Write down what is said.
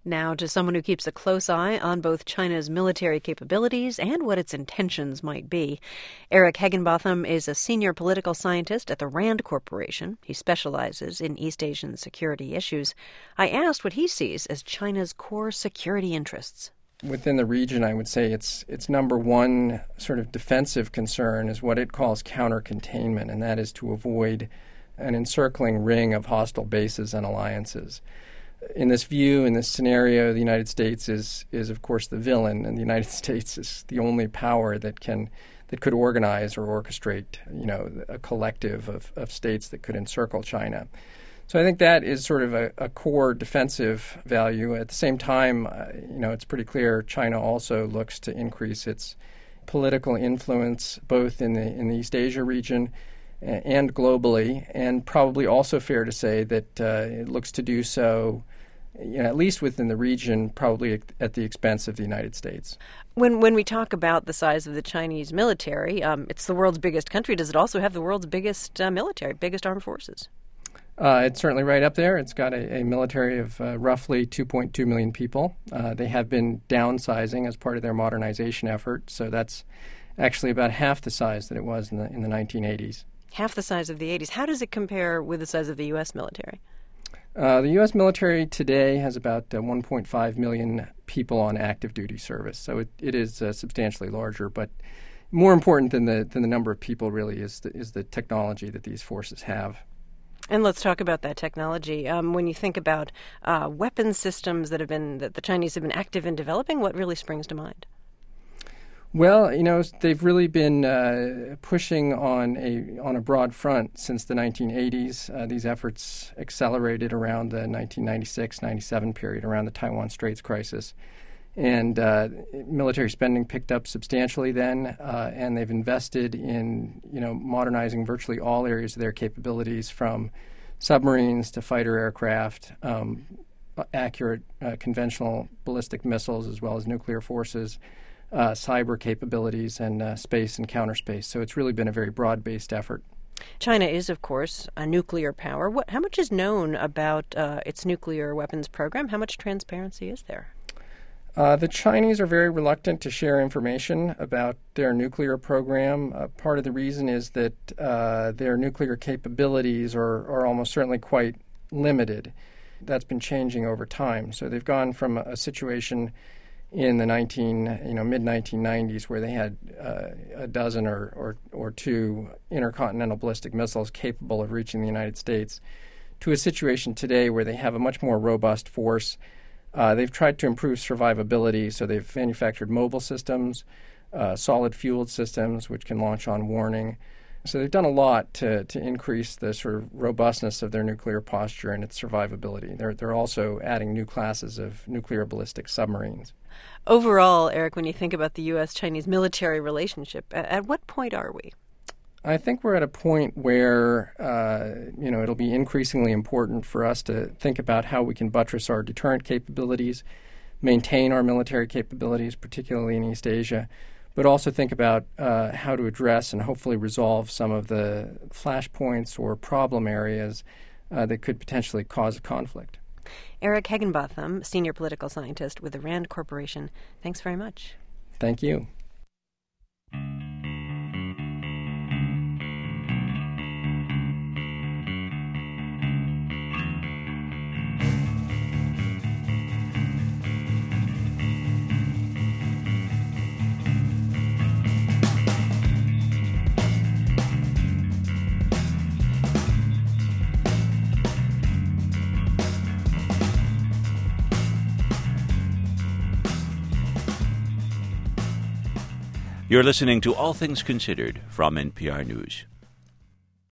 Now, to someone who keeps a close eye on both China's military capabilities and what its intentions might be. Eric Higginbotham is a senior political scientist at the RAND Corporation. He specializes in East Asian security issues. I asked what he sees as China's core security interests. Within the region, I would say its number one sort of defensive concern is what it calls counter-containment, and that is to avoid an encircling ring of hostile bases and alliances. In this view, in this scenario, the United States is of course the villain, and the United States is the only power that could organize or orchestrate, a collective of states that could encircle China. So I think that is sort of a core defensive value. At the same time, it's pretty clear China also looks to increase its political influence both in the East Asia region and globally, and probably also fair to say that it looks to do so, at least within the region, probably at the expense of the United States. When we talk about the size of the Chinese military, it's the world's biggest country. Does it also have the world's biggest military, biggest armed forces? It's certainly right up there. It's got a military of roughly 2.2 million people. They have been downsizing as part of their modernization effort, so that's actually about half the size that it was in the 1980s. Half the size of the 80s. How does it compare with the size of the U.S. military? The U.S. military today has about 1.5 million people on active duty service, so it is substantially larger. But more important than the number of people really is the technology that these forces have. And let's talk about that technology. When you think about weapons systems that the Chinese have been active in developing, what really springs to mind? Well, they've really been pushing on a broad front since the 1980s. These efforts accelerated around the 1996-97 period, around the Taiwan Straits crisis. And military spending picked up substantially then, and they've invested in, modernizing virtually all areas of their capabilities, from submarines to fighter aircraft, accurate conventional ballistic missiles, as well as nuclear forces, cyber capabilities, and space and counterspace. So it's really been a very broad-based effort. China is, of course, a nuclear power. How much is known about its nuclear weapons program? How much transparency is there? The Chinese are very reluctant to share information about their nuclear program. Part of the reason is that their nuclear capabilities are almost certainly quite limited. That's been changing over time. So they've gone from a situation in the mid-1990s where they had a dozen or two intercontinental ballistic missiles capable of reaching the United States, to a situation today where they have a much more robust force. They've tried to improve survivability, so they've manufactured mobile systems, solid-fueled systems, which can launch on warning. So they've done a lot to increase the sort of robustness of their nuclear posture and its survivability. They're also adding new classes of nuclear ballistic submarines. Overall, Eric, when you think about the U.S.-Chinese military relationship, at what point are we? I think we're at a point where, it'll be increasingly important for us to think about how we can buttress our deterrent capabilities, maintain our military capabilities, particularly in East Asia, but also think about how to address and hopefully resolve some of the flashpoints or problem areas that could potentially cause a conflict. Eric Higginbotham, senior political scientist with the RAND Corporation. Thanks very much. Thank you. You're listening to All Things Considered from NPR News.